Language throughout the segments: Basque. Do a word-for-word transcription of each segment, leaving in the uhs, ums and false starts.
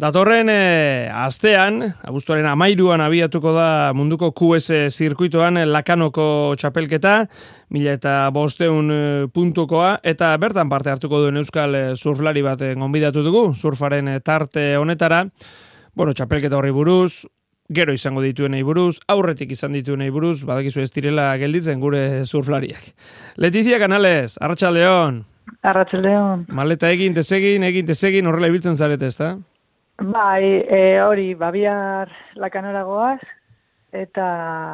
Datorren e, astean, abuztuaren amairuan abiatuko da munduko Q S zirkuitoan Lakanoko txapelketa, mila eta bosteun puntukoa, eta bertan parte hartuko duen euskal surflari bat gonbidatu dugu, surfaren tarte honetara. Bueno, txapelketa horri buruz, gero izango dituenei buruz, aurretik izan dituenei buruz, badakizu ez direla gelditzen gure surflariak. Letizia Canales, Arratsaldeon. Arratsaldeon. Maleta egin, desegin, egin, desegin, horrela ibiltzen zarete, ezta? Bai, e, hori, babiar Lakanora goaz, eta,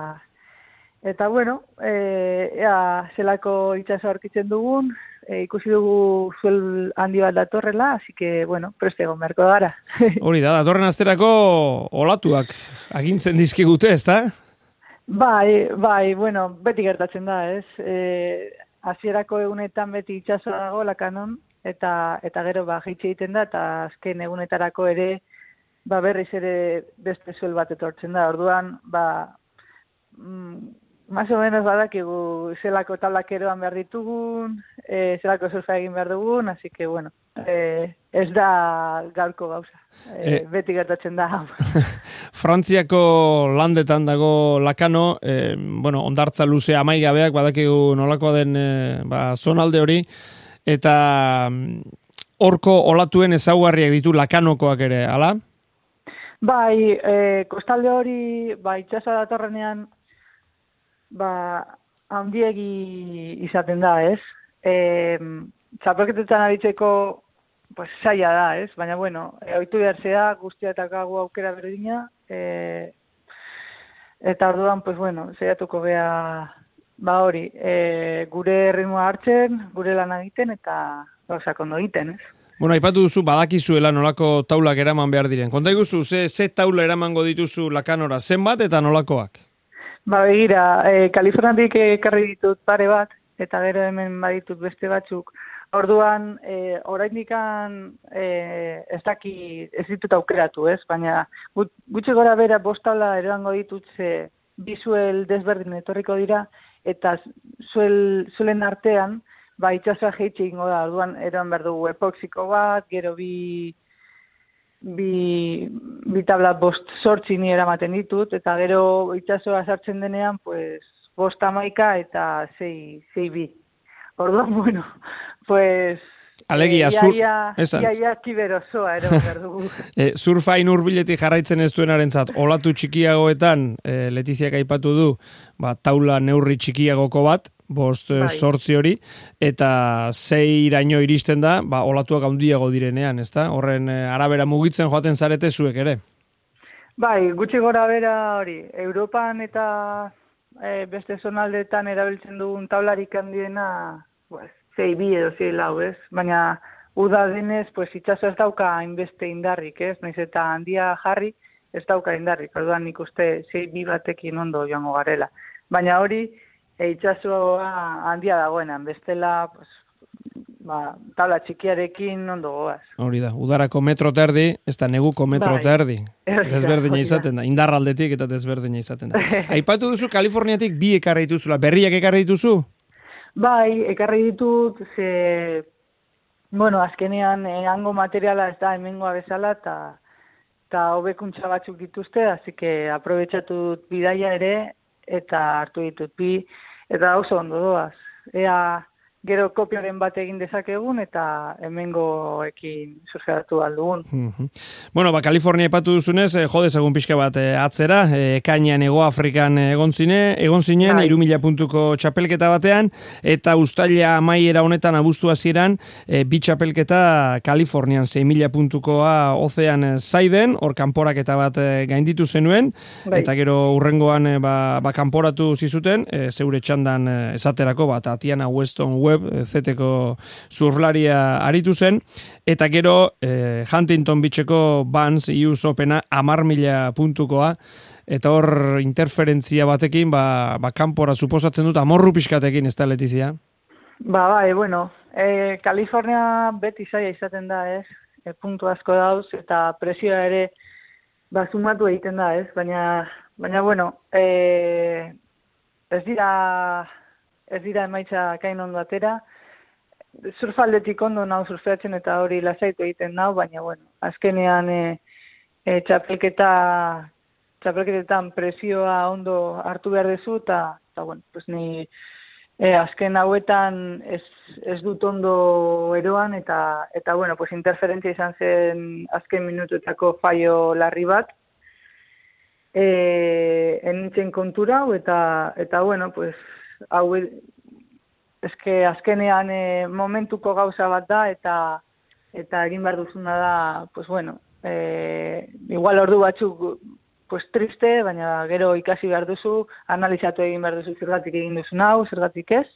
eta bueno, e, ea, zelako itxaso aurkitzen dugun, e, ikusi dugu zuel handi bat datorrela, así que, bueno, preste egon beharko gara. Hori da, datorren asterako olatuak agintzen dizkigute, ezta? Bai, bai, bueno, beti gertatzen da, ez? E, hasierako egunetan beti itxasoa dago Lakanon, eta eta gero ba jaitsi egiten da, eta azken egunetarako ere ba berriz ere beste zuel bat etortzen da. Orduan, ba mm, más o menos badakigu zelako tablakeroan behar ditugun, e, zelako surfa egin behar dugun, así que bueno, e, ez da gaurko gauza. E, e, beti gertatzen da. Frantziako landetan dago Lakano, e, bueno, hondartza luze amaigabeak badakigu nolakoa den e, ba zonalde hori. Eta horko olatuen ezaugarriak ditu Lakanokoak ere, ala? Bai, e, kostalde hori, ba, itxasoa datorrenean, ba, handiegi izaten da, ez? E, txapelketetan aritzeko, pues, saia da, ez? Baina, bueno, e, oitu behartzea, guztia eta gagu aukera berdina, e, eta orduan, pues, bueno, saiatuko gea... Ba hori, e, gure ritmoa hartzen, gure lan egiten eta gauzak ondo egiten, ez? Bueno, aipatu duzu badakizuela nolako taulak eraman behar diren. Konta iguzu, ze, ze taula eramango dituzu Lakanora, zenbat eta nolakoak? Ba begira, e, Kaliforniatik ekarri ditut pare bat, eta gero hemen baditut beste batzuk. Orduan, e, oraindikan e, ez daki, ez ditut aukeratu, ez? Baina gutxi gora bera bost taula eramango ditut ze bizuel desberdin etorriko dira, eta zuel, zuelen artean, ba, itxasoa jeitxe ingo da, orduan eran behar dugu epoxiko bat, gero bi, bi, bi tabla bost sortzi ni eramaten ditut, eta gero itxasoa sartzen denean, pues, bost amaika eta zei, zei bi. Orduan, bueno, pues... Alegia, ia, zur... ia, Esan. ia, ia kiberozoa, ere behar dugu. e, surfain hurbiletik jarraitzen ez duenarentzat, olatu txikiagoetan, e, Letiziak aipatu du, ba, taula neurri txikiagoko bat, bost bai. Sortzi hori, eta zei iraino iristen da, ba, olatuak handiago direnean, ezta? Horren e, arabera mugitzen joaten zarete zuek ere? Bai, gutxi gora bera hori, Europan eta e, beste zonaldetan erabiltzen dugun taularik handiena, pues, zei bi edo zei lau, ez? Baina uda denez, pues, itxaso ez dauka hainbeste indarrik, ez? Naiz eta handia jarri, ez dauka indarrik. Orduan nik uste zei bi batekin ondo joango garela. Baina hori, e, itxasoa handia dagoenan, bestela, pues, ba, tabla txikiarekin ondo goaz. Hori da, udarako metro terdi, ez da neguko metro terdi. Desberdina izaten da, indarraldetik eta desberdina izaten da. Aipatu duzu, Kaliforniatik bi ekarri dituzula, berriak ekarri dituzu? Bai, ekarri ditut, ze, bueno, azkenean eh, hango materiala ez da hemengoa bezala, eta eta hobekuntza batzuk dituzte, hasi que aprobetxatut bidaia ere, eta hartu ditut bi, eta oso ondo doaz. Ea, gero kopioren bat egin dezakegun, eta hemengoekin surfeatu aldugun. Mm-hmm. Bueno, ba, Kalifornia epatu duzunez, eh, jode segun pixka bat eh, atzera, eh, kainan Ego Afrikan egon zine, egon zinen, hiru mila puntuko txapelketa batean, eta ustaila amaiera honetan abuztu hasieran, eh, bi txapelketa Kalifornian sei mila puntukoa ozean zaiden, hor kanporaketa bat eh, gainditu zenuen, bai. Eta gero urrengoan eh, ba, ba kanporatu zizuten, eh, zeure txandan eh, esaterako, bat Tatiana Weston Webb, zeteko surflaria aritu zen, eta gero eh, Huntington Beacheko Vans U S Opena amar mila puntukoa, eta hor interferentzia batekin, ba, ba kanpora suposatzen dut amorru pixkatekin, ez da, Letizia? Ba, bai, bueno, e, Kalifornia beti zaila izaten da, ez? E, puntu asko dauz, eta presioa ere ba, sumatu egiten da, ez? Baina, baina bueno, e, ez dira... ez dira emaitza kain ondo atera. Surfaldetik ondo nau surfeatzen eta hori lasaitu egiten nau, baina bueno, azkenean e, e, txapelketa, txapelketetan presioa ondo hartu behar dezu, eta, eta bueno, pues ni e, azken hauetan ez, ez dut ondo eroan, eta, eta bueno, pues interferentzia izan zen azken minutuetako fallo larri bat, e, enintzen kontura hau, eta, eta bueno, pues hau, eske azkenean e, momentuko gauza bat da, eta eta egin behar duzuna da, pues bueno, e, igual ordu batzuk pues triste, baina gero ikasi behar duzu, analizatu egin behar duzu zergatik egin duzun hau, zergatik ez.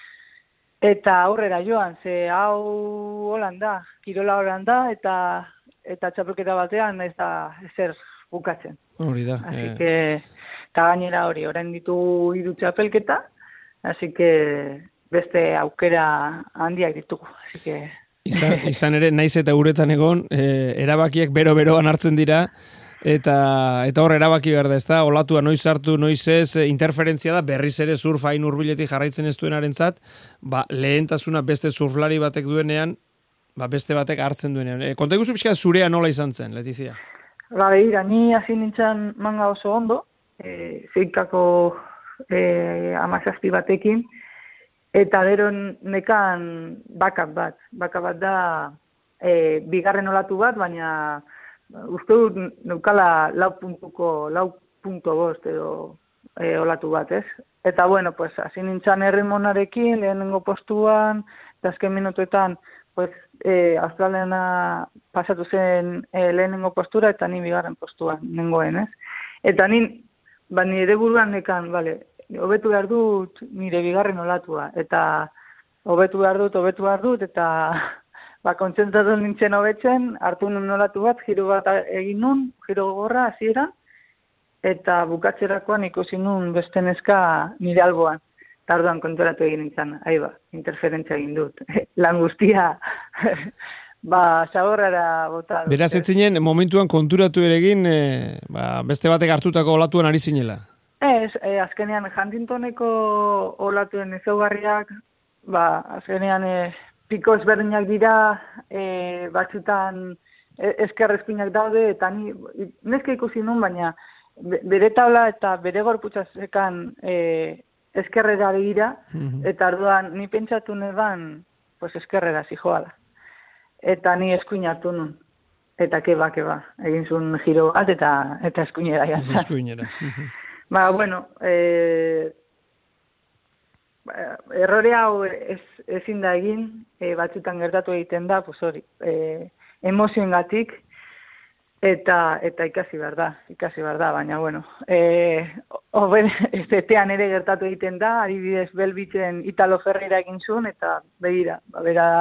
Eta aurrera joan, ze hau holan da, kirola holan da, eta eta txapelketa batean ez da ezer bukatzen. Hori da. Así eh. que, eta gainera hori, orain ditu hiru txapelketa, así que beste aukera handiak ditugu. Así que... Izan, izan ere, naiz eta uretan egon, eh, erabakiek bero-beroan hartzen dira, eta eta hor erabaki behar da, ez da, olatua noiz hartu, noiz ez, interferentzia da, berriz ere surfa hain hurbiletik jarraitzen ez duenarentzat, ba, lehentasuna beste surflari batek duenean, ba, beste batek hartzen duenean. E, konta iguzu pixka zurea nola izan zen, Letizia? Ba, behira, ni hasi nintzen manga oso ondo, e, zeikako e, amazazpi batekin, eta gero nekan bakap bat. Bakap bat da e, bigarren olatu bat, baina uste dut neukala lau puntuko, lau punto bost edo e, olatu bat, ez? Eta bueno, pues, hasi nintzen errimonarekin, lehenengo postuan, eta azken minutuetan, pues, e, Australiana pasatu zen e, lehenengo postura, eta ni bigarren postuan nengoen, ez? Eta ni, ba, nire buruan nekan, bale, hobetu behar dut nire bigarren olatua, eta hobetu behar dut, hobetu behar dut, eta ba, kontzentratu nintzen hobetzen, hartu nun olatu bat, giro bat egin nun, giro gogorra, hasiera, eta bukatzerakoan ikusi nun beste neska nire alboan. Eta orduan konturatu egin nintzen, ahi ba, interferentzia egin dut. Lan guztia, ba, zagorrara bota. Beraz, ez zinen, momentuan konturatu ere egin, e, ba, beste batek hartutako olatuan ari zinela? Ez, e, azkenean Huntingtoneko olatuen ezaugarriak, ba, azkenean e, piko ezberdinak dira, e, batzutan e, ezker espinak daude, eta ni, neska ikusi nun, baina bere tabla eta bere gorputza zekan e, ezkerrera begira, mm-hmm. eta orduan ni pentsatu neban, pues ezkerrera zijoala. Eta ni eskuin hartu nun. Eta keba, keba, egin zuen giro bat, eta, eta eskuinera jantzan. Eskuinera. Ba, bueno, eh, errore hau ez, ezin da egin, e, batzutan gertatu egiten da, pues hori, e, emozioengatik, eta eta ikasi behar da, ikasi behar da, baina, bueno, e, oben, ezetean ere gertatu egiten da, adibidez Belbitzen Italo Ferreira egin zuen, eta begira, ba, bera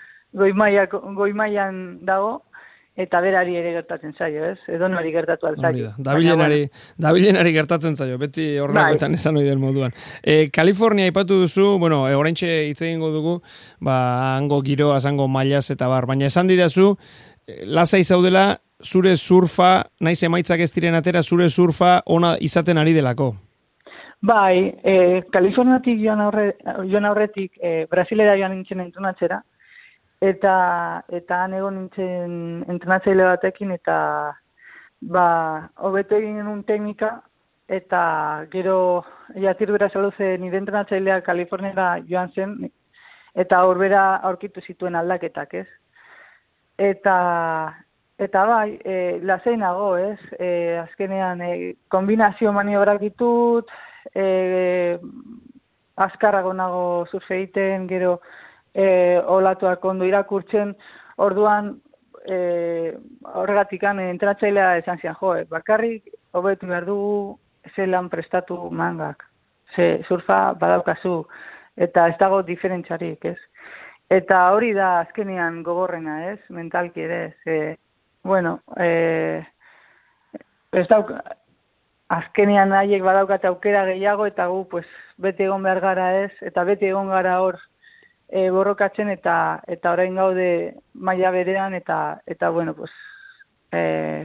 goimaian dago, eta berari ere gertatzen zaio, ez? Edo nori gertatu altzaio. Dabilenari, dabilenari gertatzen zaio, beti horregoetan esan hori den moduan. E, Kalifornia aipatu duzu, bueno, e, oraintxe hitz egingo dugu, ba, hango giroa, hango mailaz eta bar, baina esan didazu, lasai zaudela, zure surfa, naiz emaitzak ez diren atera, zure surfa ona izaten ari delako. Bai, e, Kaliforniatik joan, aurre, joan aurretik, e, Brasilera joan nintzen entronatzera, eta eta han egon nintzen entrenatzaile batekin, eta ba, hobetu egin genuen teknika, eta gero Jatir Berasaluze nire entrenatzailea Kaliforniara joan zen, eta horbera aurkitu zituen aldaketak, ez? Eta eta bai, e, lasai nago, ez? E, azkenean e, kombinazio maniobrak ditut, e, azkarrago nago surfe egiten, gero E, olatuak ondo irakurtzen, orduan e, horregatikan entrenatzailea esan zian, jo, bakarrik hobetu behar dugu zelan prestatu mangak, ze surfa badaukazu, eta ez dago diferentzarik, ez? Eta hori da azkenean gogorrena, ez? Mentalki ere, ze, bueno, e, ez dauk, azkenean haiek badaukate aukera gehiago, eta gu, pues, beti egon behar gara, ez? Eta beti egon gara hor, E, borrokatzen eta eta orain gaude maila berean, eta eta bueno, pues e,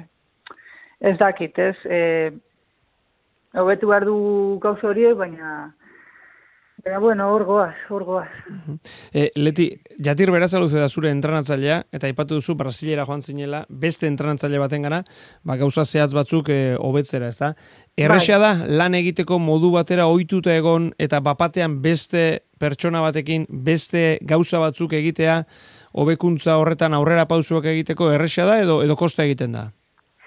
ez dakit, ez? Eh, hobetu behar du gauza horiek, baina Baina, bueno, hor goaz, hor goaz. E, Leti, Jatir Berasaluze da zure entrenatzailea, eta aipatu duzu Brasilera joan zinela, beste entrenatzaile baten gana, ba, gauza zehatz batzuk e, hobetzera, ez da? Erresa da, lan egiteko modu batera ohituta egon, eta bapatean beste pertsona batekin, beste gauza batzuk egitea, hobekuntza horretan aurrera pausuak egiteko erresa da, edo, edo kosta egiten da?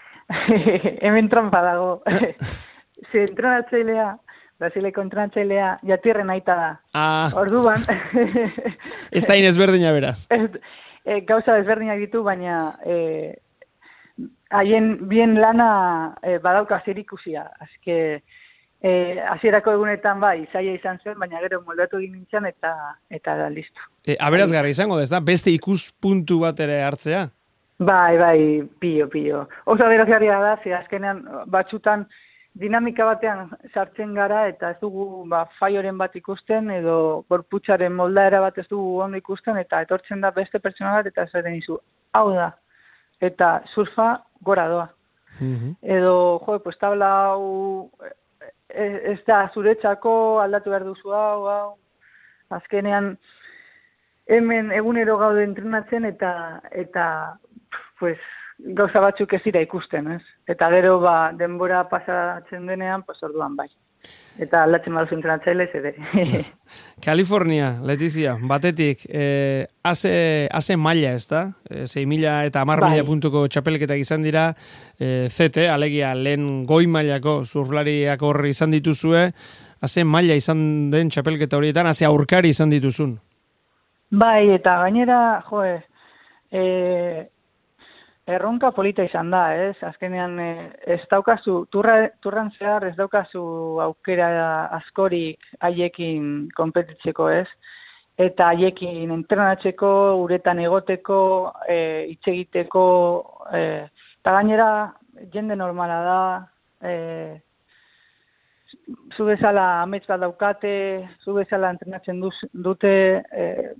Hemen trampa dago. Ze entrenatzailea, Brasileko entrenatzailea, Jatirren aita da. Ah. Orduan. Ez da inezberdina beraz. Ez, e, gauza desberdinak ditu, baina e, haien bien lana e, badauka zerikusia. Azke, e, hasierako egunetan bai, zaila izan zen, baina gero moldatu egin nintzen eta eta da, listo. E, aberazgarri izango da, ez da? Beste ikuspuntu bat ere hartzea? Bai, bai, pio, pio. Oso aberazgarria da, ze azkenean batzutan dinamika batean sartzen gara eta ez dugu ba, faioren bat ikusten edo gorputzaren moldaera bat ez dugu ondo ikusten eta etortzen da beste pertsona bat eta esaten dizu, hau da, eta surfa gora doa. Mm-hmm. Edo, jo, pues tabla hau ez, ez da zuretzako aldatu behar duzu hau, hau. Azkenean hemen egunero gaude entrenatzen eta eta pues gauza batzuk ez dira ikusten, ez? Eta gero ba denbora pasatzen denean, pues orduan bai. Eta aldatzen baduzu entrenatzaile ere. California, Letizia, batetik, eh, ase, ase maila, ez da? Eh, sei mila eta hamar mila puntuko txapelketak izan dira, eh, Z T, alegia lehen goi mailako zurlariak horri izan dituzue, ase maila izan den txapelketa horietan, ase aurkari izan dituzun. Bai, eta gainera, joe, eh, erronka polita izan da, ez? Azkenean ez daukazu, turra, turran zehar ez daukazu aukera askorik haiekin konpetitzeko, ez? Eta haiekin entrenatzeko, uretan egoteko, e, hitz egiteko, e, eta gainera jende normala da, e, zu bezala amets bat daukate, zu bezala entrenatzen duz, dute, e,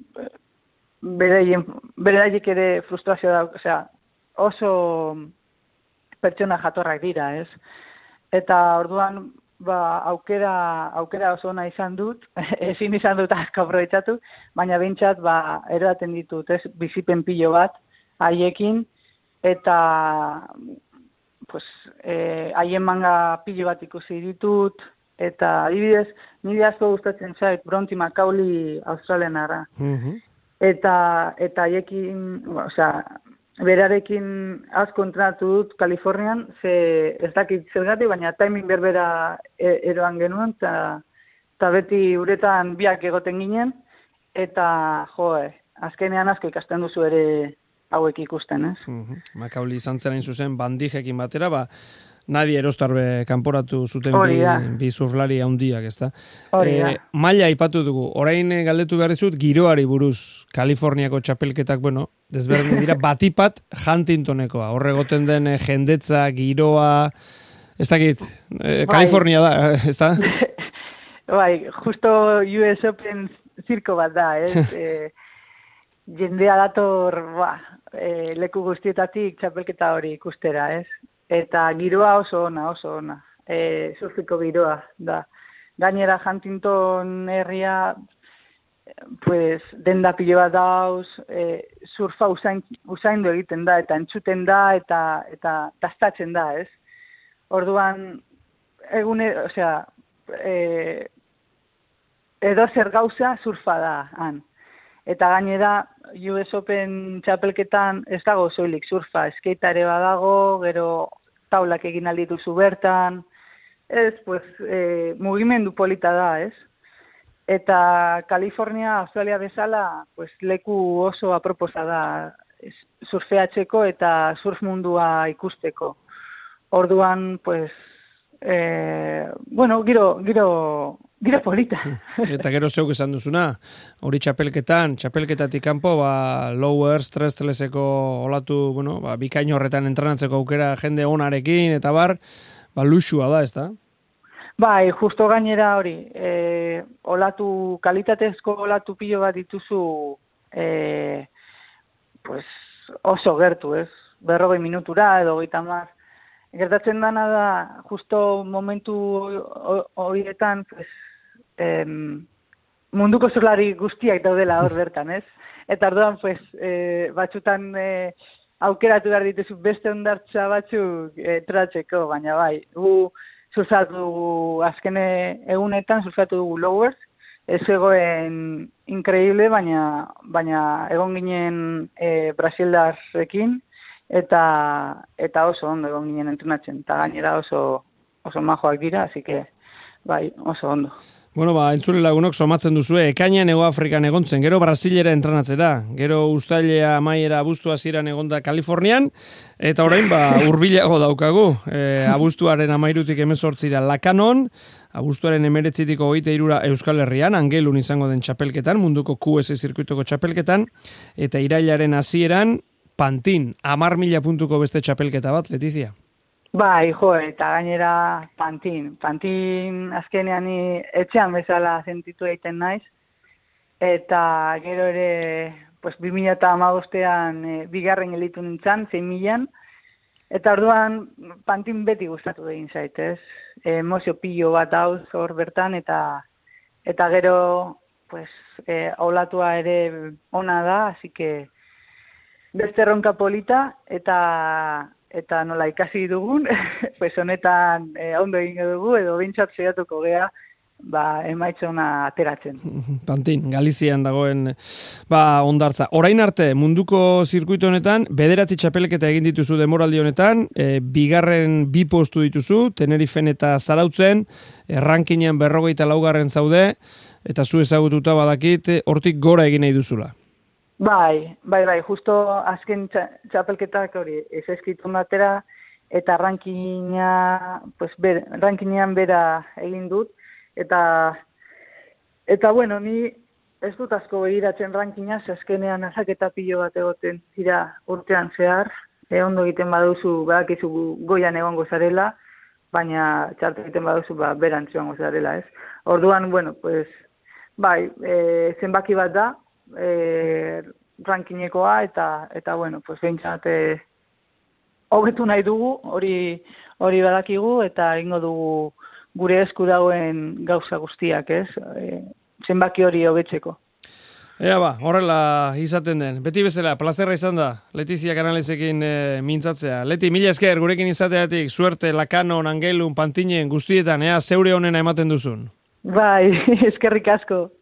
beraiek ere frustrazioa da, osea, oso pertsona jatorrak dira, ez? Eta orduan, ba, aukera, aukera oso ona izan dut, ezin izan dut asko aprobetxatu, baina behintzat, ba, eroaten ditut, ez? Bizipen pilo bat, haiekin, eta, pues, eh, haien manga pilo bat ikusi ditut, eta, adibidez, nire asko gustatzen zait, Bronte Macaulay australianara. Mm-hmm. Eta, eta haiekin, osea, berarekin asko entrenatu dut Kalifornian, ze ez dakit zergatik, baina timing berbera eroan genuen, eta beti uretan biak egoten ginen, eta joe, azkenean asko ikasten duzu ere hauek ikusten, ez? Uh-huh. Makauli izan zerain zuzen bandijekin batera, ba, Nadie Erostarbe kanporatu zuten bi, bi zurlari handiak, ezta? E, maila aipatu dugu. Orain galdetu behar dizut giroari buruz. Kaliforniako txapelketak, bueno, desberdin dira, batipat Huntingtonekoa. Horre goten den jendetza, giroa, ez dakit, e, Kalifornia da, ezta? Bai, justo U S Open zirko bat da, ez? e, jendea dator, ba, e, leku guztietatik txapelketa hori ikustera, ez? Eta giroa oso ona, oso ona. E, surfiko giroa da. Gainera Huntington herria, pues, denda pilo bat dauz, e, surfa usain, usaindu egiten da, eta entzuten da, eta eta dastatzen da, ez? Orduan, egune, osea, e, edo zer gauza surfa da, han. Eta gainera, U S Open txapelketan ez dago soilik surfa, skatea ere badago, gero taulak egin aldituzu bertan, ez, pues, e, mugimendu polita da, ez? Eta Kalifornia, Australia bezala, pues, leku oso aproposa da surfeatzeko eta surf mundua ikusteko. Orduan, pues, e, bueno, giro, giro, giro polita. Eta gero zeuk esan duzuna, hori txapelketan, txapelketatik kanpo, ba, lower stress teleseko olatu, bueno, ba, bikaino horretan entrenatzeko aukera jende onarekin, eta bar, ba, luxua da, ez da? Bai, justo gainera hori, e, olatu, kalitatezko olatu pilo bat dituzu, e, pues, oso gertu, ez? Berrogei minutura edo goita mar. Gertatzen dana da, justo momentu horietan, pues, em, munduko zurlari guztiak daudela hor bertan, ez? Eta orduan, pues, e, batzutan e, aukeratu behar dituzu beste ondartza batzuk e, tratzeko, baina bai, gu surfatu dugu azkene egunetan, surfatu dugu lowers, ez egoen increíble, baina, baina egon ginen e, Brasildarrekin, eta, eta oso ondo egon ginen entrenatzen, eta gainera oso, oso majoak dira, así que, bai, oso ondo. Bueno, ba, entzule lagunok somatzen duzue, ekainean Hego Afrikan egontzen, gero Brasilera entrenatzera, gero uztailea amaiera abuztu hasieran egonda Kalifornian, eta orain, ba, hurbilago daukagu, e, abuztuaren amairutik hemezortzira Lakanon, abuztuaren emeretzitik hogeita hirura Euskal Herrian, Angelun izango den txapelketan, munduko Q S zirkuitoko txapelketan, eta irailaren hasieran Pantin, hamar mila puntuko beste txapelketa bat, Letizia? Bai, jo, eta gainera Pantin. Pantin azkenean ni etxean bezala sentitu egiten naiz. Eta gero ere, pues, bi mila hamabostean e, bigarren elitu nintzen, zein milan. Eta orduan Pantin beti gustatu egin zait, ez? Emozio pilo bat hauz hor bertan, eta eta gero, pues, e, olatua ere ona da, así que beste erronka polita, eta eta nola ikasi dugun, pues honetan eh, ondo egingo dugu, edo bintzat zeiatuko gea, ba, emaitzona ateratzen. Pantin, Galizian dagoen ba, ondartza. Orain arte, munduko zirkuito honetan, bederatzi txapelketa egin dituzu demoraldi honetan, e, bigarren bi postu dituzu, Tenerifen eta Zarautzen, errankinean berrogeita laugarren zaude, eta zu ezagututa badakit, hortik gora egin nahi duzula. Bai, bai, bai, justo azken txapelketak hori ez eskritu ondatera, eta rankina, pues, ber, rankinean bera egin dut, eta, eta bueno, ni ez dut asko begiratzen rankina, azkenean azaketa pilo bat egoten dira urtean zehar, e, ondo egiten baduzu, badakizu goian egongo zarela, baina txartu egiten baduzu, ba, berantz egongo zarela, ez? Orduan, bueno, pues, bai, e, zenbaki bat da, E, rankinekoa eta eta bueno, pues behintzat eh hobetu nahi dugu, hori hori badakigu eta egingo dugu gure esku dagoen gauza guztiak, ez? E, zenbaki hori hobetzeko. Ea ba, horrela izaten den. Beti bezala, plazerra izan da, Letizia Canalesekin e, mintzatzea. Leti, mila esker, gurekin izateatik, suerte, Lakanon, Angelun, Pantinen, guztietan, ea zeure honena ematen duzun. Bai, eskerrik asko.